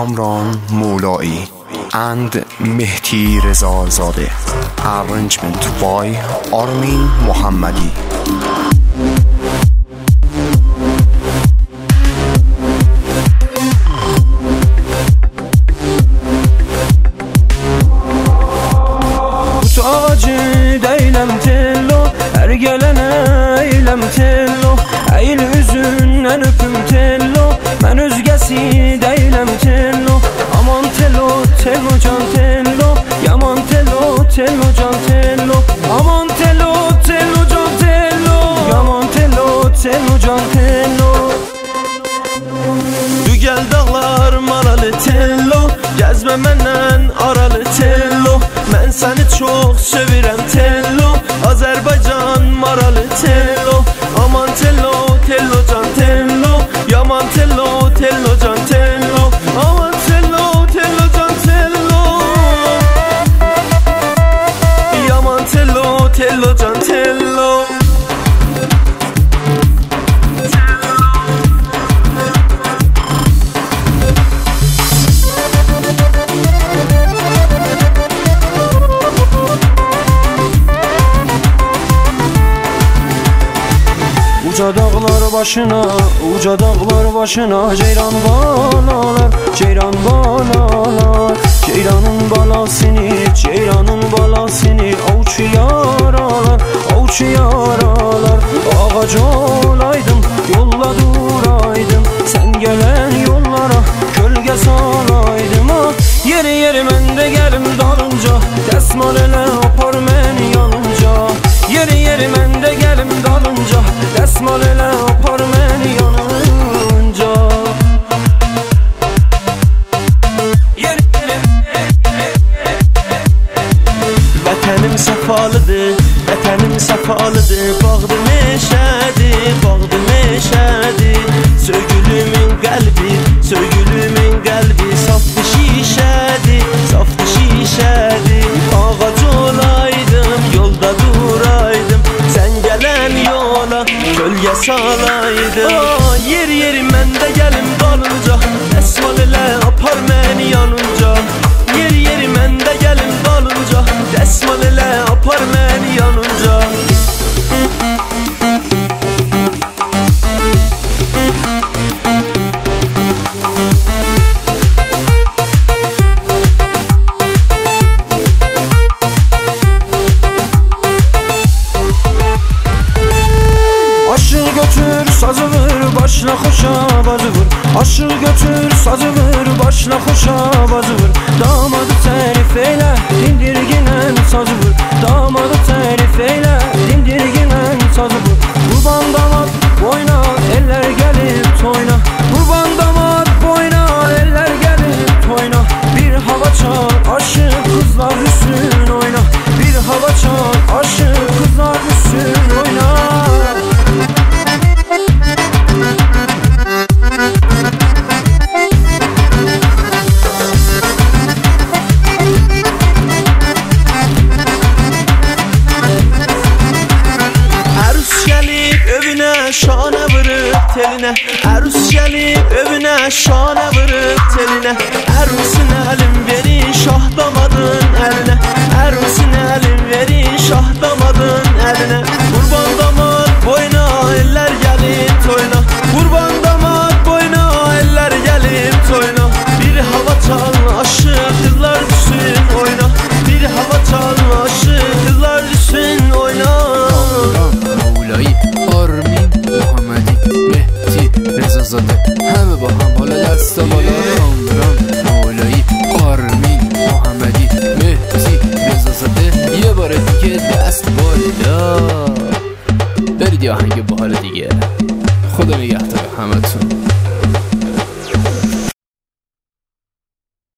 Kamran Moulai and Mehdi Rezazadeh. Arrangement by Armin Mohammadi. Deylem tello, her gelene eylem tello. Eğil üzündən öpüm tello, mən özgəsi deylem tello. Aman tello, tello can tello, yaman tello, tello can tello. Aman tello, tello can tello, yaman tello, tello can tello. Dügəl dağlar maralı tello, gəzmə məndən aralı tello. Mən səni çox sevirəm tello, Azərbaycan maralı tello. Aman tello, tello can tello, yaman tello, tello can tello. Aman tello, tello can tello, yaman tello, tello can tello. Uca dağlar başına, uca dağlar başına ceyran balalar, ceyran balalar. Ceyranın balasını, ceyranın balasını avuç yaralar, avuç yaralar. Ağac olaydım, yolla duraydım, sen gelen yollara kölge salaydım. Ah, yeri yeri mən də gəlim dalınca, dəsmal elə apar məni yanınca. Yeri yeri mən də gəlim dalınca, dəsmal elə apar məni yanınca. Vətənim səfalıdır, vətənim səfalıdır. Bağdı meşədir, bağdı meşədir. Söygülümün qəlbi, söygülümün qəlbi saftı şişədir, saftı şişədir. Ağac olaydım, yolda duraydım, sen gelen yola kölge salaydım. Yer yeri mən də gəlim dalınca, dəsmal elə apar məni yanınca. Yer yeri mən də gəlim dalınca, dəsmal elə apar məni yanınca. Götür sazı vur, başla xoşa bazı vur. Aşığı götür sazı vur, başla xoşa bazı vur. Damadı tərif eylə, dindirginən sazı vur. Damadı tərif eylə, dindirginən sazı vur. Qurban damad boyna, eller gəlib toyna. Qurban damad boyna, eller gəlib toyna. Bir hava çal, aşık kızlar üstün oyna. Bir hava çal, aşık kızlar üstün oyna. Şana vırıp teline, Ərus gəlib övünə şana vırıp teline. Ərusin əlim verin şah damadın əlinə, Ərusin əlim verin şah damadın əlinə. Qurban damad boyna, eller gəlib toyna. Qurban damad boyna, eller gəlib toyna. Bir hava çal, aşık kızlar düşsün oyna. Bir hava çal, aşık kızlar düşsün oyna. Moulai, Armin Mohammadi, Mehdi Rezazadeh. Həmə baxam hala dəstə bala. Kamran Moulai, Armin Mohammadi, Mehdi Rezazadeh. یه بار دیگه دست بالا. برید یه آهنگ باحال دیگه. خدا نگهدار همتون.